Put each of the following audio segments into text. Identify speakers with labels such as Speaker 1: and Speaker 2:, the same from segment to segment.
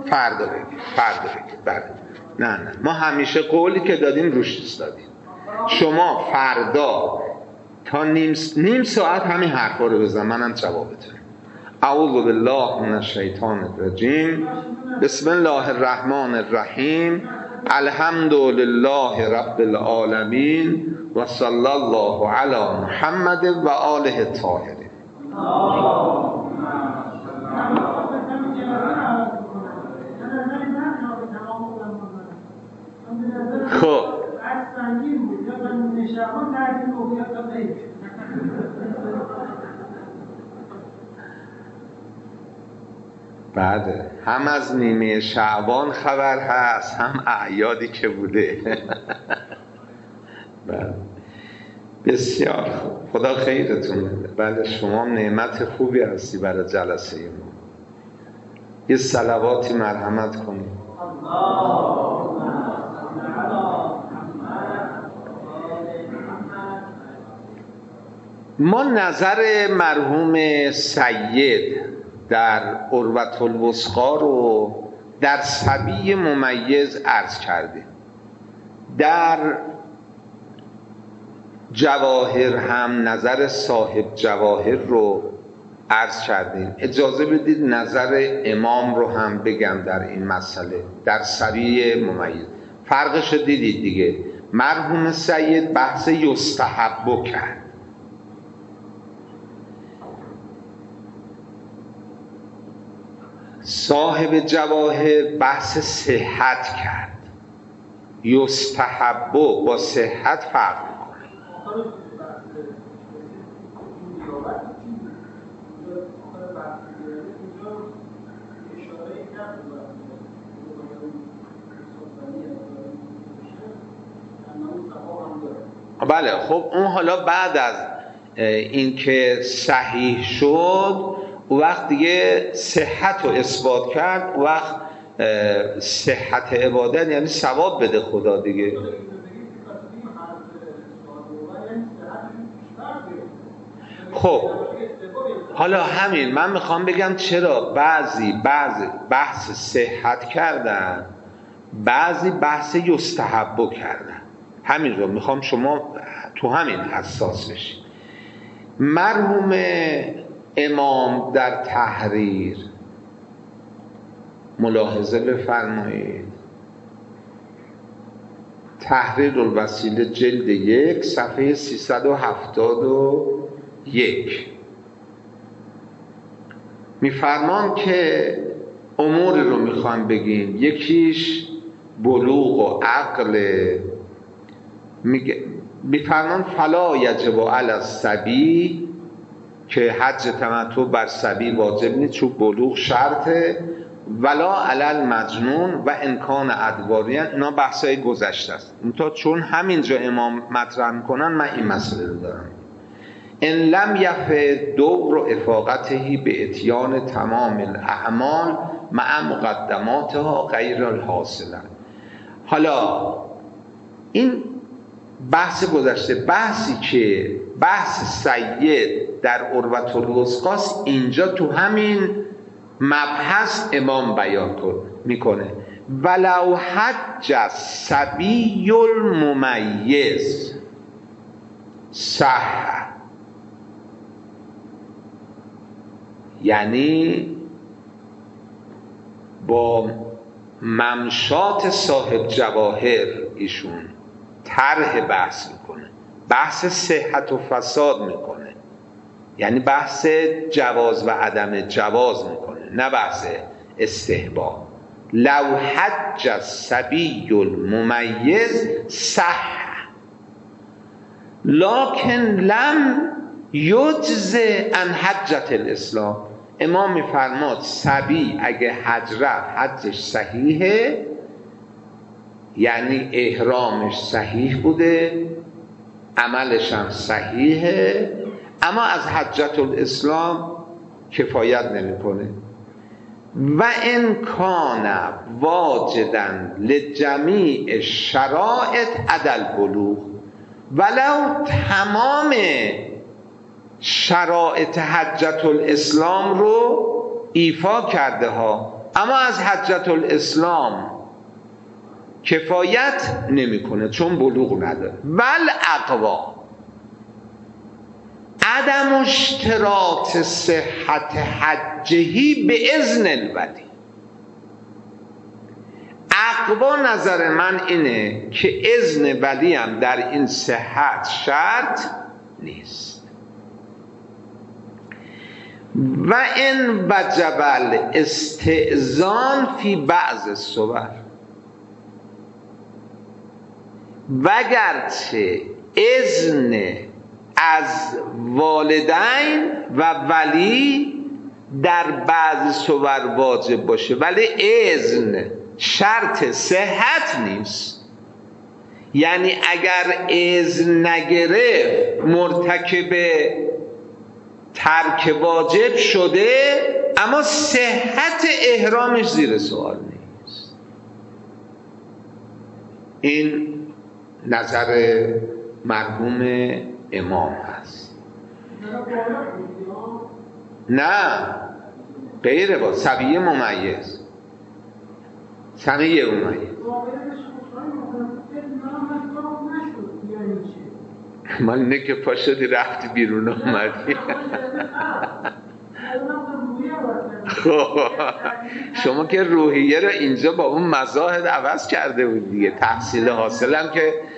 Speaker 1: فردا بگیر. بله. نه ما همیشه قولی که دادیم روش ایستادیم. شما فردا تا نیم ساعت همین حرفا رو بزن، منم جوابتون. اعوذ بالله من الشیطان الرجیم، بسم الله الرحمن الرحیم، الحمد لله رب العالمین و صلی الله علی محمد و آله الطاهرین. خب بعد هم از نیمه شعبان خبر هست، هم اعیادی که بوده. بله بسیار خوب، خدا خیرتون بده. بله شما نعمت خوبی هستی برای جلسه ما. یه صلواتی مرحمت کنید. ما نظر مرحوم سید در عروة الوثقی رو در صبی ممیز عرض کردیم. در جواهر هم نظر صاحب جواهر رو عرض کردیم. اجازه بدید نظر امام رو هم بگم در این مسئله در صبی ممیز. فرقش رو دیدید دیگه. مرحوم سید بحث یستحب کرد، صاحب جواهر بحث صحت کرد. یستحب با صحت فرق میکنه. بله خب اون حالا بعد از اینکه صحیح شد و وقت دیگه صحت رو اثبات کرد، و وقت صحت عبادت یعنی ثواب بده خدا دیگه. خب حالا همین من میخوام بگم چرا بعضی بحث صحت کردن، بعضی بحث یستحب کردن. همین رو میخوام شما تو همین حساس بشید. مرحوم امام در تحریر ملاحظه بفرمایید. تحریر الوسیله جلد 1 صفحه 371 میفرمان که امور رو میخوام بگیم. یکیش بلوغ و عقل. میفرمان فلا یجب علی الصبی، که حج تمتع بر صبی واجب نیست چون بلوغ شرطه، ولا علی المجنون و امکان ادواریان. اینا بحثای گذشته است. تا چون همینجا امام مطرح میکنن من این مسئله رو دارم. ان لم یفه دور افاقته به اتیان تمام الاعمال مع مقدماتها غیر الحاصله. حالا این بحث گذشته. بحثی که بحث سید در عروة الوثقی اینجا تو همین مبحث امام بیان میکنه. ولو حج الصبی الممیز صح، یعنی با ممشات صاحب جواهر ایشون طرح بحث میکنه، بحث صحت و فساد میکنه، یعنی بحث جواز و عدم جواز میکنه، نه بحث استحباب. لو حج الصبی الممیز صح لکن لم یجز عن حجة الاسلام. امام میفرماد صبی اگه حج رفت حجش صحیحه، یعنی احرامش صحیح بوده، عملش هم صحیحه، اما از حجة الاسلام کفایت نمیکنه. و ان کان واجدا لجمیع شرائط عدل بلوغ، ولو تمام شرائط حجة الاسلام رو ایفا کرده ها، اما از حجت الاسلام کفایت نمیکنه چون بلوغ نداره. ول اقوا عدم اشتراط صحت حجهی به اذن الولی. اقوا نظر من اینه که اذن ولی هم در این صحت شرط نیست. و ان وجب الاستئذان فی بعض الصور، وگرچه اذن از والدین و ولی در بعض صور واجب باشه ولی اذن شرط صحت نیست. یعنی اگر اذن نگرفت مرتکب ترک واجب شده اما صحت احرامش زیر سوال نیست. این نظر مرحوم امام هست. نه غیره، با صبیه ممیز، سنه ممیز. مال اینه که پا شدی رفتی بیرون آمدی. خب شما که روحیه رو اینجا با اون مزاحد عوض کرده بود دیگه. تحصیل حاصلم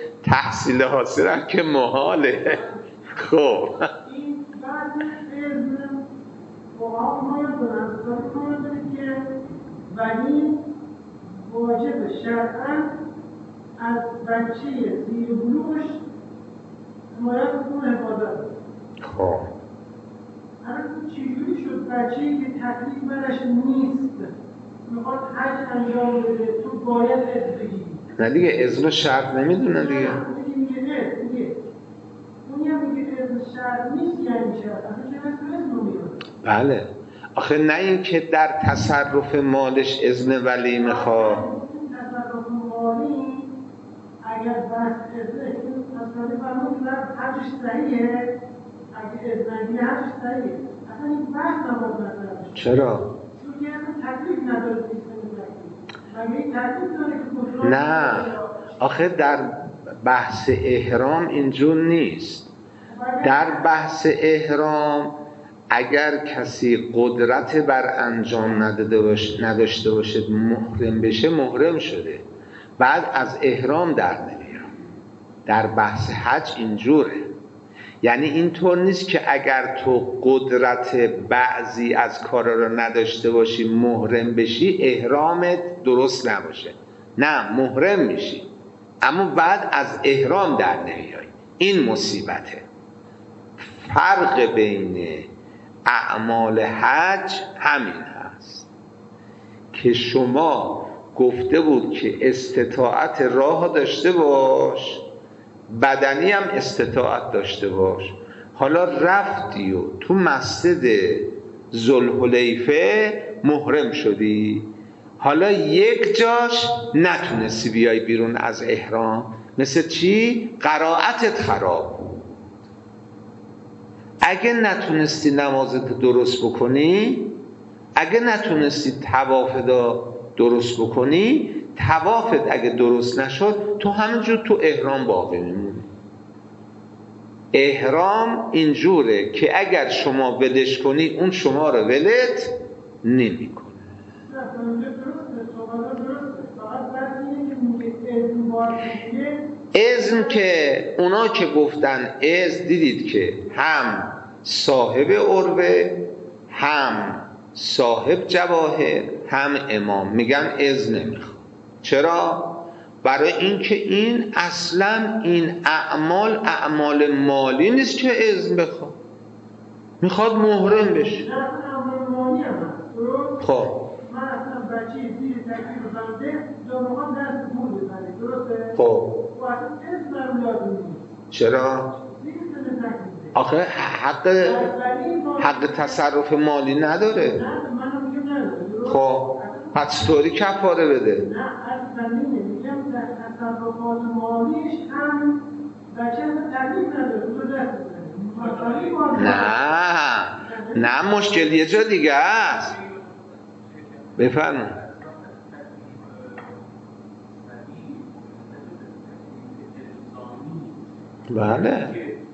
Speaker 1: که محاله. خب
Speaker 2: ولی واجب شرعاً از بچه زیر بلوغش حمایت کنه حفاظت.
Speaker 1: خب
Speaker 2: الان چجوری شد بچه‌ای که تکلیف برش نیست میخواد حج انجام بده تو باید اذن بگیری؟
Speaker 1: نه دیگه اذن شرط نمیدونه دیگه.
Speaker 2: میگه اون یا میگه اذن شرط نیست یعنی شرط اصلا چه اذن میاد؟
Speaker 1: بله آخه نه این که در تصرف مالش اذن ولی میخواد.
Speaker 2: تصرف مالی اگر بس اذن مسئله فرمون که حجش صحیحه، اگه اذن نگیره حجش صحیحه. اصلا این بحث نباید مطرح بشه.
Speaker 1: چرا؟
Speaker 2: چون که اصلا تکلیف نداره مگه این تکلیف داره که کفران؟
Speaker 1: نه آخه در بحث احرام اینجور نیست. در بحث احرام اگر کسی قدرت بر انجام نداشته باشه محرم بشه محرم شده بعد از احرام در نمیاد. در بحث حج اینجوره. یعنی اینطور نیست که اگر تو قدرت بعضی از کارا رو نداشته باشی محرم بشی احرامت درست نباشه. نه محرم میشی اما بعد از احرام در نمیای. این مصیبته. فرق بین اعمال حج همین هست که شما گفته بود که استطاعت راه داشته باش، بدنی هم استطاعت داشته باش. حالا رفتی و تو مسجد ذوالحلیفه محرم شدی، حالا یک جاش نتونستی بیای بیرون از احرام. مثل چی؟ قرائتت خراب بود. اگه نتونستی نمازت درست بکنی، اگه نتونستی طواف درست بکنی، طوافت اگه درست نشد تو همینجور تو احرام باقی میمونی. احرام اینجوره که اگر شما ولش کنی اون شما رو ولت نمیکنه. اذن که اونا که گفتن اذن دیدید که هم صاحب عروه هم صاحب جواهر هم امام میگن اذن نمیخواد. چرا؟ برای اینکه این اصلا این اعمال مالی نیست که اذن بخواد، میخواد محرم بشه. خب
Speaker 2: من اصلا بچه زیر تکلیف بنده جامعه دست مول بزنه درسته؟
Speaker 1: خب
Speaker 2: و اصلا اذن هم لازم نیست.
Speaker 1: چرا؟ آخه حق تصرف مالی نداره. خب پس طوری کفاره بده.
Speaker 2: نه اصلا میگم در تصرفات مالیش هم بچه تکلیف نداره.
Speaker 1: نه مشکل یه جا دیگه است. بفرمایید. بله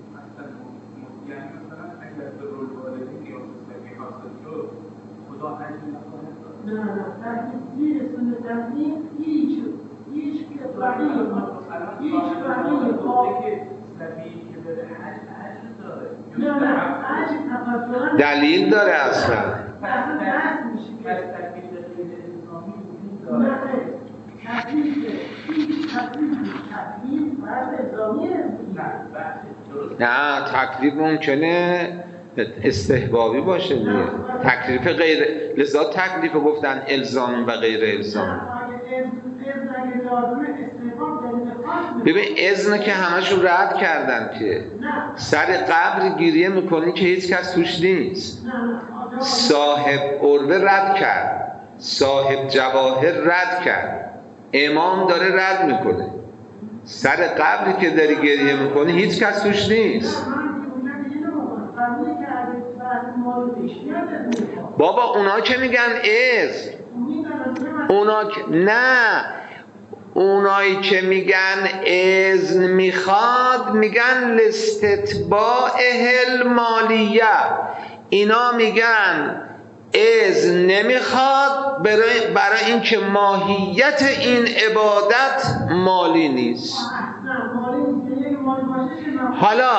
Speaker 1: دلیل داره اصلا. نه تکلیف ممکنه استحبابی باشه دیگه. تکلیف غیر، لذا تکلیف گفتن الزام و غیر الزام. ببین اذن که همشون رد کردن که سر قبر گریه میکنی که هیچ کس توش نیست. صاحب عروه رد کرد، صاحب جواهر رد کرد، امام داره رد میکنه. سر قبری که داری گریه میکنی هیچ کس توش نیست. بابا اونا که میگن اذن، اونا که نه، اونایی که میگن اذن میخواد میگن لاستتباعه المالیه، اینا میگن اذن نمیخواد برای اینکه ماهیت این عبادت مالی نیست. حالا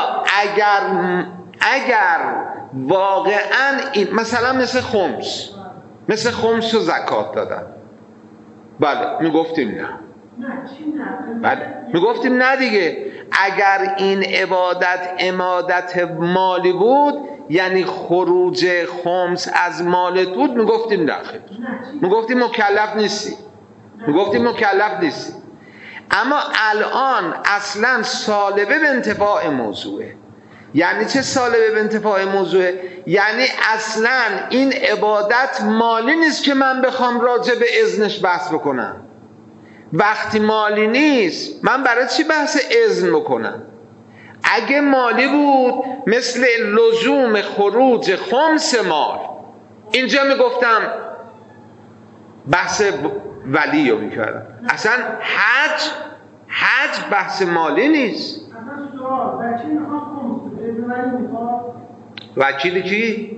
Speaker 1: اگر واقعا این مثلا مثل خمس و زکات دادن، بله میگفتیم نه، بله میگفتیم نه دیگه. اگر این عبادت مالی بود، یعنی خروج خمس از مالت بود، میگفتیم نه خیر، میگفتیم مکلف نیستی. اما الان اصلا سالبه به انتفاع موضوعه. یعنی چه سالبه به انتفاع موضوعه؟ یعنی اصلا این عبادت مالی نیست که من بخوام راجع به اذنش بحث بکنم. وقتی مالی نیست من برای چی بحث اذن بکنم؟ اگه مالی بود مثل لزوم خروج خمس مال، اینجا میگفتم بحث ولی رو میکردم. اصلا حج بحث مالی نیست. وکیل کی؟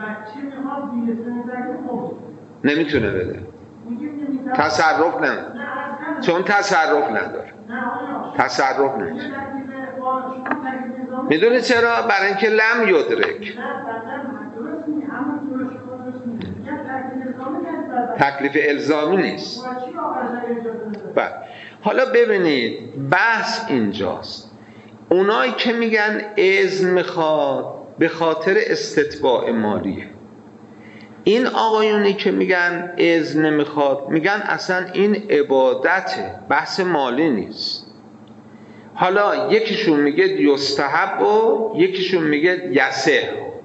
Speaker 1: نمیتونه بده، تصرف نداره، چون تصرف نداره. میدونی چرا؟ برای اینکه لم یدرک، تکلیف الزامی نیست. بله حالا ببینید بحث اینجاست. اونایی که میگن اذن میخواد به خاطر استتباع مالیه، این آقایونی که میگن اذن نمیخواد میگن اصلا این عبادته، بحث مالی نیست. حالا یکیشون میگه یستحب و یکیشون میگه یصح،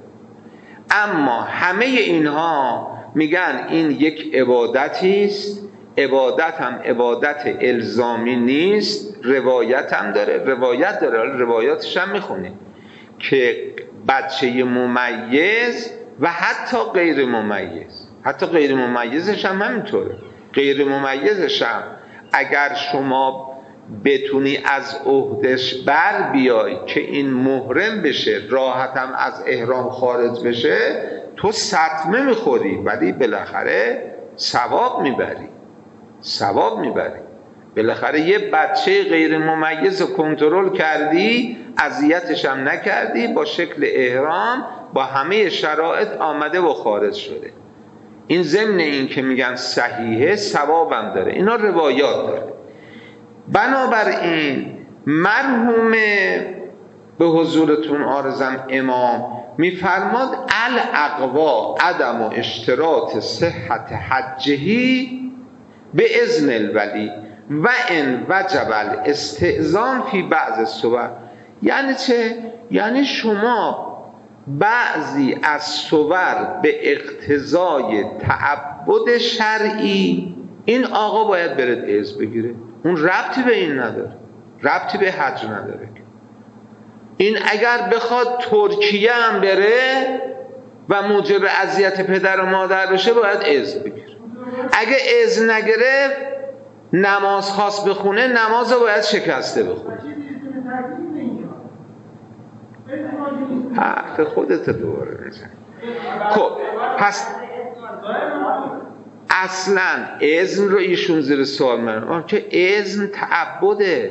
Speaker 1: اما همه اینها میگن این یک عبادتی است. عبادت هم عبادت الزامی نیست، روایت داره. روایاتش هم میخونه که بچه ممیز و حتی غیر ممیزش هم همینطوره. غیر ممیزش هم اگر شما بتونی از عهدش بر بیای که این محرم بشه، راحتم از احرام خارج بشه، تو سطمه میخوری ولی بالاخره ثواب میبری. بالاخره یه بچه غیر ممیز رو کنترل کردی، اذیتش هم نکردی، با شکل احرام با همه شرایط آمده و خارج شده. این ضمن این که میگن صحیحه، ثوابم داره. اینا روایات داره. بنابراین مرحوم به حضورتون عارضم امام میفرماد الاقوا عدم و اشتراط صحت حجهی به اذن الولی و ان وجب الاستئذان فی بعض الصور. یعنی چه؟ یعنی شما بعضی از صور به اقتضای تعبد شرعی این آقا باید برد اذن بگیره، اون ربطی به این نداره، ربطی به حج نداره. این اگر بخواد ترکیه هم بره و موجب اذیت پدر و مادر بشه باید اذن بگیره. اگه اذن نگرفت نماز خواست بخونه، نماز رو باید شکسته بخونه. حرف خودت دوباره میزنی. خب پس اصلا اذن رو ایشون زیر سوال من که اذن تعبده.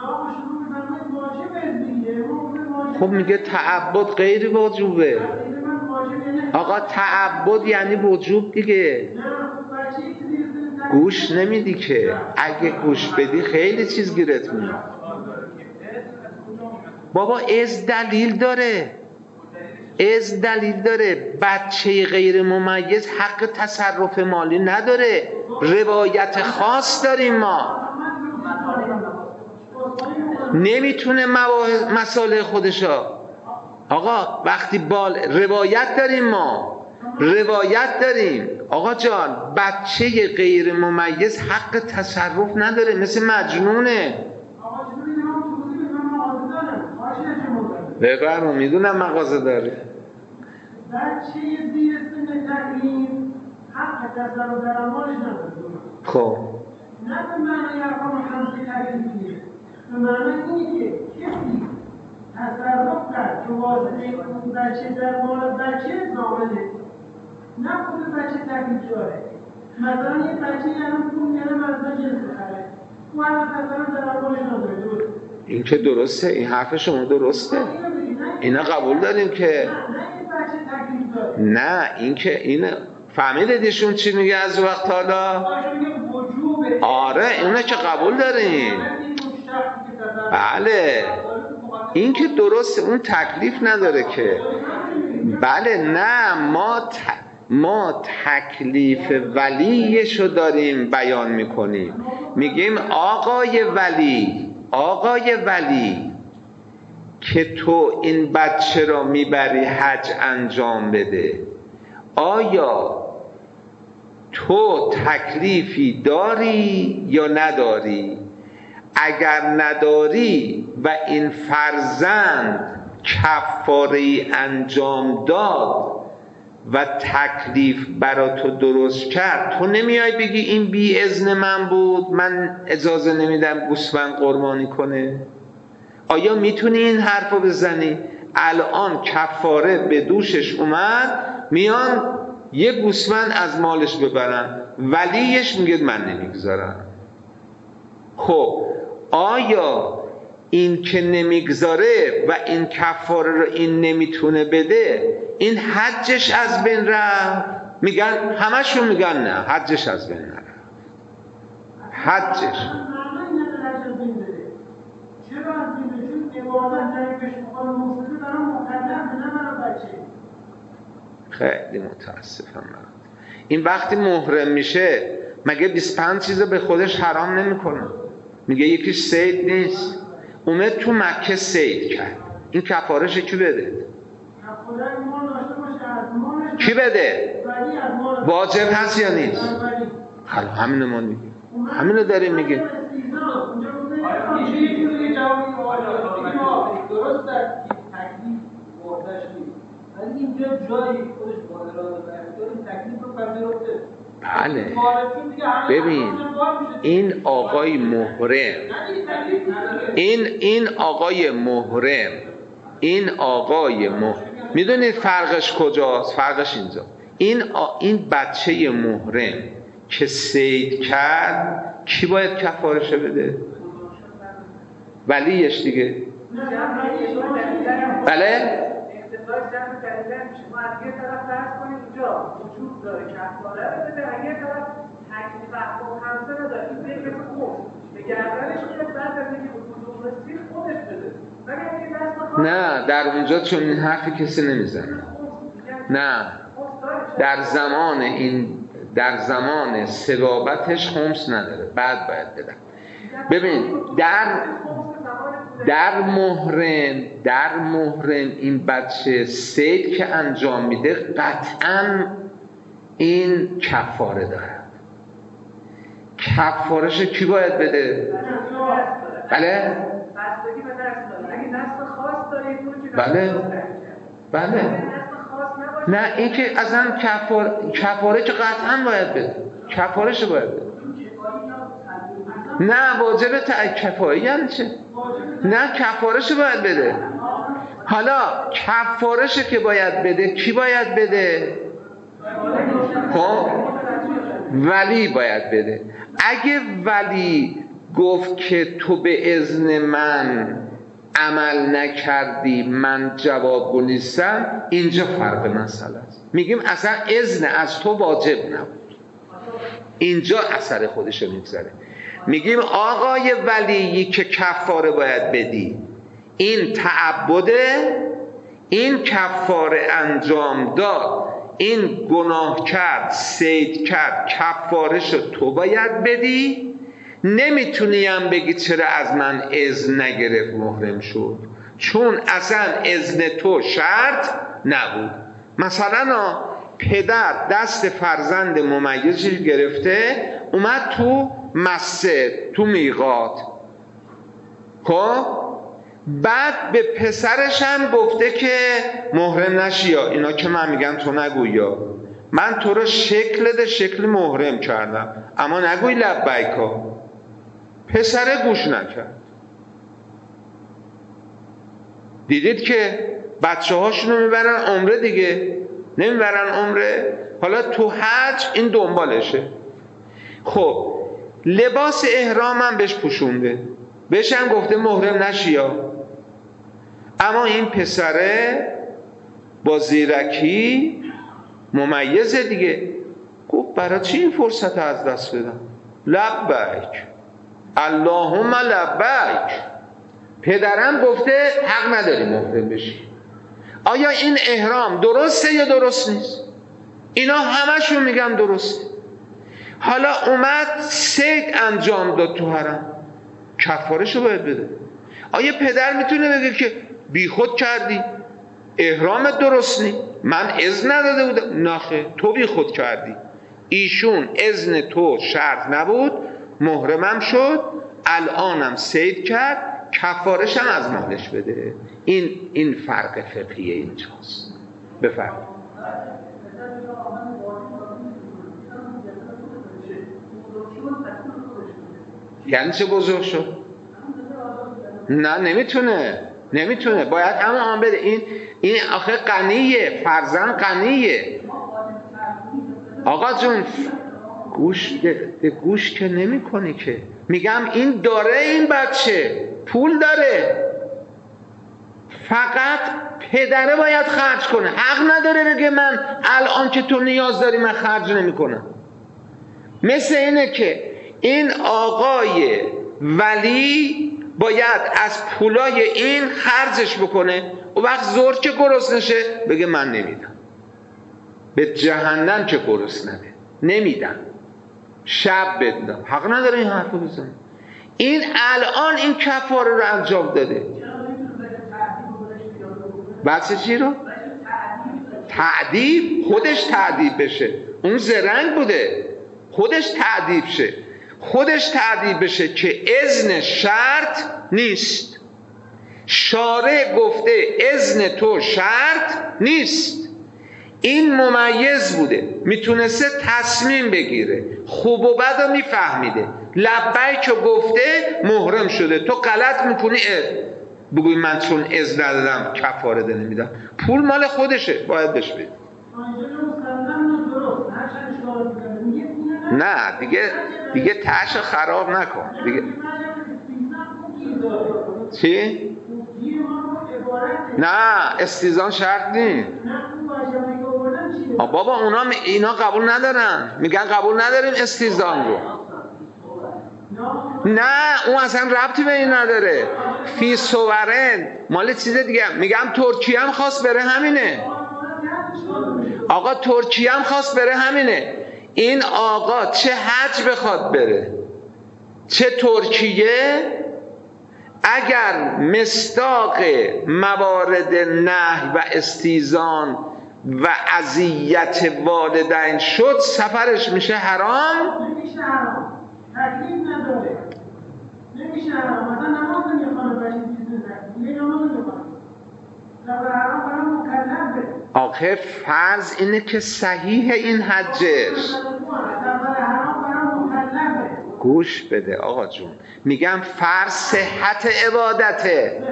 Speaker 1: خب میگه تعبد غیر واجبه. آقا تعبد یعنی وجوب دیگه. گوش نمیدی که، اگه گوش بدی خیلی چیز گیرت میاد. بابا از دلیل داره، از دلیل داره. بچه غیر ممیز حق تصرف مالی نداره، روایت خاص داریم ما. نمیتونه مسائل خودشا. آقا وقتی روایت داریم ما، روایت داریم آقا جان، بچه غیر ممیز حق تصرف نداره، مثل مجنونه. بگرم میدونم مغازه داره.
Speaker 2: بچه زیر سن تکلیف حق تصرف در اموالش نداره.
Speaker 1: خب
Speaker 2: نه به معنی ارقام خمسه تکلیفیه، به معنی اینه که کسی تصرف کرد که واسطه اون بچه در مال بچه نامله، نه خود بچه تکلیف داره. مثلا یه بچه الان پول میاره مثلا جنس بخره، اون حق تصرف در اموالش نداره. درست؟
Speaker 1: این که درسته، این حرف شما درسته، اینا قبول داریم که نه. این که این فهمیدید ایشون چی میگه از وقت حالا؟ آره اینه که قبول داریم. بله این که درسته، اون تکلیف نداره که. بله نه، ما تکلیف ولیشو داریم بیان میکنیم. میگیم آقای ولی که تو این بچه را میبری حج انجام بده، آیا تو تکلیفی داری یا نداری؟ اگر نداری و این فرزند کفاره‌ای انجام داد و تکلیف برا تو درست کرد، تو نمیای بگی این بی اذن من بود، من اجازه نمیدم گوسفند قربانی کنه؟ آیا میتونی این حرفو بزنی؟ الان کفاره به دوشش اومد، میان یه گوسفند از مالش ببرن، ولیش میگه من نمیگذارم. خب آیا این که نمیگذاره و این کفاره رو این نمیتونه بده، این حجش از بین رفت؟ میگن، همشون میگن نه، حجش از بین نرفت. حجش
Speaker 2: چرا از بین؟ چون عبادت در کشمقال مفسده برای مقدم نه برای بچه.
Speaker 1: خیلی متاسفم من. این وقتی محرم میشه مگه 25 چیزو به خودش حرام نمیکنه؟ میگه یکیش صید نیست، اومد تو مکه صید کرد، این کفارش کی بده؟
Speaker 2: کفاره مال داشته باشه از مالش
Speaker 1: کی بده؟
Speaker 2: ولی از مال
Speaker 1: واجب هست یا نیست؟ حالا همینو ما میگیم، همینو داریم میگیم.
Speaker 2: درست در تکلیف وحدش نیست، ولی اینجا جایی خودش بادران داریم تکلیف رو پذیرفته.
Speaker 1: بله ببین این آقای محرم میدونید فرقش کجاست؟ فرقش اینجا. این بچه محرم که صید کرد کی باید کفارش بده؟ ولیش دیگه. بله؟
Speaker 2: ما از یه طرف فرض کنیم اینجا وجود داره کفاره رو بده، از یه طرف تکلیف احکام خمسه نداره، این دیگه مثل خود به گردنش میاد، بعد از اینکه وجود رسید خودش بده. مگر این دست
Speaker 1: نه در اونجا چون این حرفی کسی نمیزنه. نه در زمان ثوابتش خمس نداره، بعد باید بدن. ببین در محرم این بچه صید که انجام میده قطعاً این کفاره دارد. کفارش کی باید بده؟ بله؟
Speaker 2: بستگی به دست داره. اگه دست خاص داره این پول که
Speaker 1: بله
Speaker 2: دست خاص نباشه
Speaker 1: نه این که اصلا کفاره که قطعا باید بده، کفارش باید بده. نه واجب کفاره یعنی چه؟ نه کفارش باید بده. حالا کفارش که باید بده کی باید بده؟ خب ولی باید بده. اگه ولی گفت که تو به اذن من عمل نکردی من جواب نیستم، اینجا فرق مسئله است. میگیم اصلا اذن از تو واجب نبود، اینجا اثر خودشو میگذاره. میگیم آقای ولی که کفاره باید بدی، این تعبده، این کفاره انجام داد، این گناه کرد، صید کرد، کفارشو تو باید بدی. نمیتونیم بگی چرا از من اذن نگرفت محرم شد، چون اصلا اذن تو شرط نبود. مثلا پدر دست فرزند ممیزی گرفته اومد تو مسجد تو میقات، خب بعد به پسرش هم گفته که محرم نشی، یا اینا که من میگم تو نگوی، یا من تو رو شکل محرم کردم اما نگوی لبیکا. پسر گوش نکرد. دیدید که بچه هاشونو میبرن عمره دیگه، نمیبرن عمره، حالا تو حج این دنبالشه. خب لباس احرامم بهش پوشونده، بهش هم گفته محرم نشیا، اما این پسره با زیرکی ممیزه دیگه، گفت برای چی این فرصت از دست بدم؟ لبیک اللهم لبیک. پدرم گفته حق نداری محرم بشی. آیا این احرام درسته یا درست نیست؟ اینا همشون میگن درسته. حالا اومد صید انجام داد تو حرم، کفارشو باید بده. آیا پدر میتونه بگه که بی خود کردی، احرامت درست نی، من اذن نداده بودم؟ نخه تو بی خود کردی، ایشون اذن تو شرط نبود، محرمم شد، الانم صید کرد، کفارش هم از مالش بده. این فرق فقهی اینجاست. بفرمایید. یعنی چه بزرگ شد؟ نه نمیتونه، باید همه بده. این آخه غنیه، فرزند غنیه. آقا جون گوش که نمی کنی که. میگم این داره، این بچه پول داره، فقط پدره باید خرج کنه. حق نداره بگه من الان که تو نیاز داری من خرج نمی کنم. مثل اینه که این آقای ولی باید از پولای این خرجش بکنه، و وقت زور که گرسنشه بگه من نمیدم، به جهنم که گرسنه نمیدم، شب بدم. حق نداره این حرفو بزنه. این الان این کفاره رو انجام داده. بچه چی رو؟ تعدیب. خودش تعدیب بشه. اون زرنگ بوده، خودش تعدیب بشه که اذن شرط نیست. شارع گفته اذن تو شرط نیست. این ممیز بوده، میتونسته تصمیم بگیره، خوب و بد رو میفهمیده، لبیک رو گفته محرم شده. تو غلط میکنی بگوی من چون اذن ندادم کفاره ده نمیدم. پول مال خودشه، باید بهش بدی. نه دیگه تاشو خراب نکن دیگه. چی؟ نه استیزان شرط نیست. بابا اینا قبول ندارن، میگن قبول نداریم استیزان رو. نه اون اصلا ربطی به این نداره. فی صورن مال چیز دیگه. میگم ترکیه هم خواست بره همینه. آقا ترکیه هم خواست بره همینه. این آقا چه حج بخواد بره چه ترکیه، اگر مصداق موارد نهی و استیزان و اذیت والدین شد سفرش میشه حرام.
Speaker 2: نمیشه حرام، تکلیف نداره، نمیشه حرام. مثلا نماز نمیخوانه بچه چیزی نکنه، یه نماز نمیخوانه، سفر حرام برای مکلفه.
Speaker 1: آخه فرض اینه که صحیح این حجش. گوش بده آقا جون، میگم فرض صحت عبادته.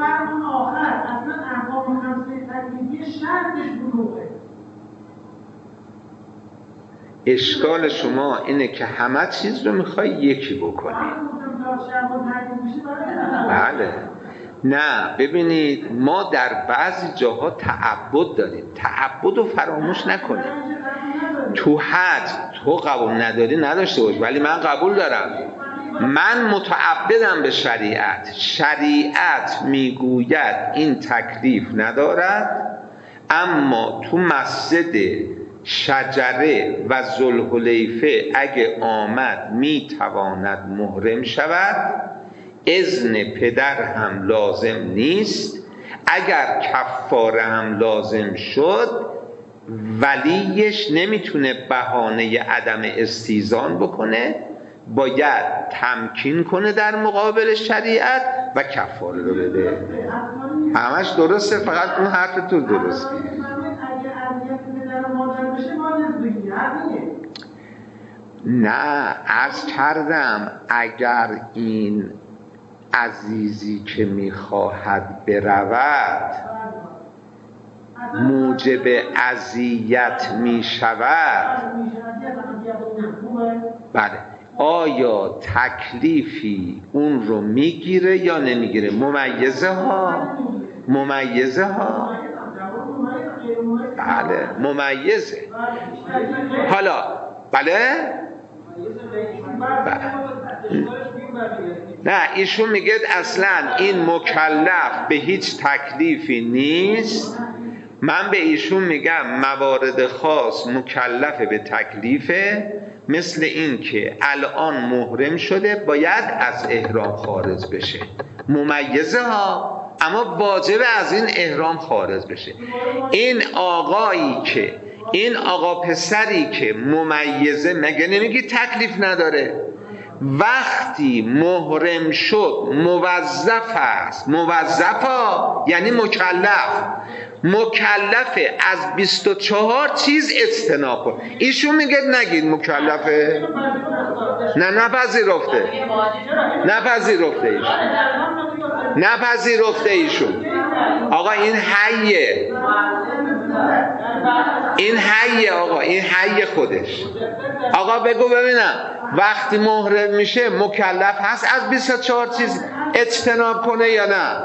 Speaker 1: اشکال شما اینه که همه چیز رو میخوای یکی بکنی. بله نه ببینید، ما در بعضی جاها تعبد داریم، تعبد رو فراموش نکنیم. تو حج تو قبول نداری نداشته باش، ولی من قبول دارم. من متعبدم به شریعت. شریعت میگوید این تکلیف ندارد، اما تو مسجد شجره و ذوالحلیفه اگه آمد میتواند محرم شود، اذن پدر هم لازم نیست. اگر کفاره هم لازم شد، ولیش نمیتونه بهانه عدم استیزان بکنه، باید تمکین کنه در مقابل شریعت و کفاره رو بده. همش درسته، فقط اون حرف تو درسته. نه عرض کردم اگر این عزیزی که میخواهد برود موجب اذیت میشود، بله، آیا تکلیفی اون رو میگیره یا نمیگیره؟ ممیزه ها بله ممیزه. حالا بله نه، ایشون میگه اصلا این مکلف به هیچ تکلیفی نیست. من به ایشون میگم موارد خاص مکلف به تکلیفه، مثل این که الان محرم شده باید از احرام خارج بشه، ممیزه ها، اما واجب از این احرام خارج بشه. این آقایی که این آقا پسری که ممیزه، مگه نمیگی تکلیف نداره؟ وقتی محرم شد موظف است. موظفا یعنی مکلفه از 24 چیز اجتناب کن. ایشون میگه نگید مکلفه. نه نپذیرفته ایشون. آقا این حیه آقا، این حی خودش. آقا بگو ببینم وقتی محرم میشه مکلف هست از 24 چیز اجتناب کنه یا نه؟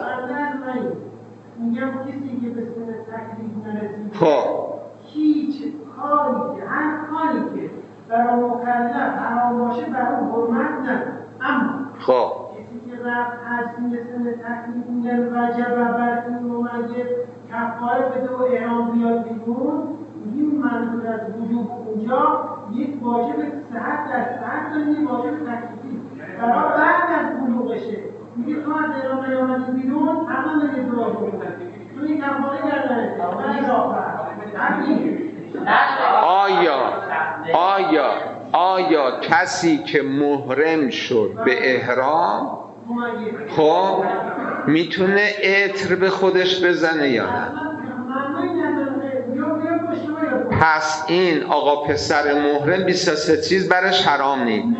Speaker 1: خب
Speaker 2: هیچ کاری که برای مکلف حرام باشه برای حرمت نداره، اما
Speaker 1: خب
Speaker 2: کسی که رفت حج میرسه تکلیف میگن وجب بر این ممیز کفاره بده و احرام بیاد بیرون، میگیم منظور از وجوب اونجا یک واجب صحت در صحت داریم، یک واجب تکلیفی برای بعد از بلوغشه. میگه تو از احرام نیامدی بیرون همه میگه دعا بکن، تو این کفاره گردنه
Speaker 1: آیا کسی که محرم شد به احرام خب میتونه عطر به خودش بزنه یا نه؟ پس این آقا پسر محرم 23 چیز برش حرام نی.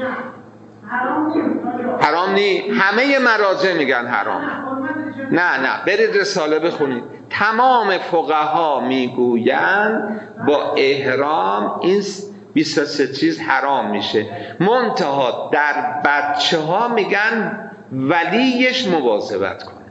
Speaker 1: همه مراجع میگن حرام. نه برید رساله بخونید. تمام فقها میگویند با احرام این 23 چیز حرام میشه، منتها در بچه ها میگن ولیش مواظبت کنه.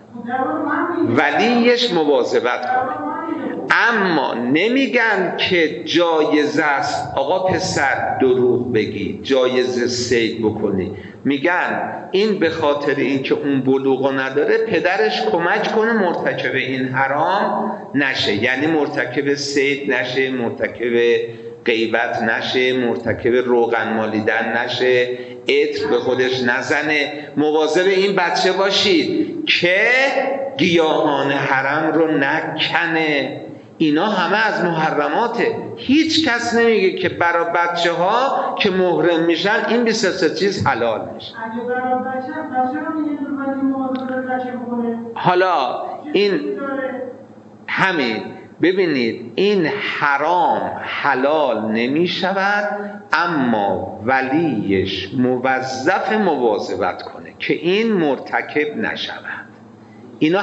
Speaker 1: اما نمیگن که جایزه است آقا پسر دروغ بگی، جایزه صید بکنی. میگن این به خاطر اینکه اون بلوغ نداره پدرش کمک کنه مرتکب این حرام نشه، یعنی مرتکب صید نشه، مرتکب غیبت نشه، مرتکب روغن مالیدن نشه، عطر به خودش نزنه. مواظب این بچه باشید که گیاهان حرم رو نکنه. اینا همه از محرماته. هیچ کس نمیگه که برای بچه ها که محرم میشن این 23 چیز حلال میشه.
Speaker 2: اگه برای بچه رو میگه مواظب بچه بکنه.
Speaker 1: حالا این همین ببینید این حرام حلال نمی شود اما ولیش موظف مواظبت کنه که این مرتکب نشود. اینا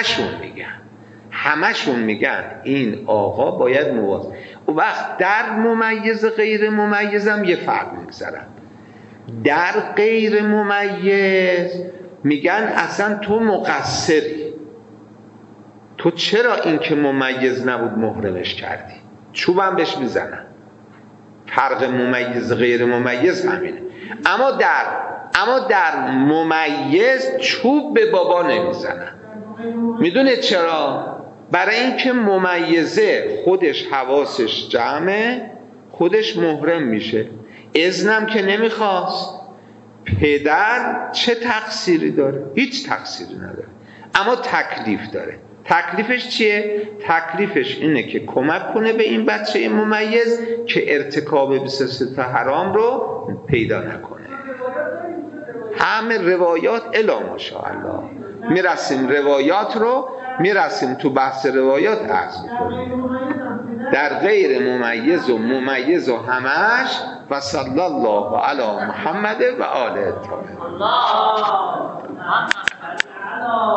Speaker 1: همشون میگن این آقا باید مواظب. و وقت در ممیز غیر ممیزم یه فرق میگذارن. در غیر ممیز میگن اصلا تو مقصری، تو چرا این که ممیز نبود محرمش کردی، چوبم بهش میزنن. فرق ممیز غیر ممیز همینه. اما در ممیز چوب به بابا نمیزنن. میدونه چرا؟ برای اینکه ممیزه خودش حواسش جمعه، خودش محرم میشه، اذنم که نمیخواست. پدر چه تقصیری داره؟ هیچ تقصیری نداره، اما تکلیف داره. تکلیفش چیه؟ تکلیفش اینه که کمک کنه به این بچه ممیز که ارتکاب 23 حرام رو پیدا نکنه. همه روایات الا ماشاءالله میرسیم تو بحث روایات عرض میکنیم. در غیر ممیز و ممیز و همش و صلی الله علی محمد و آله الطاهرین.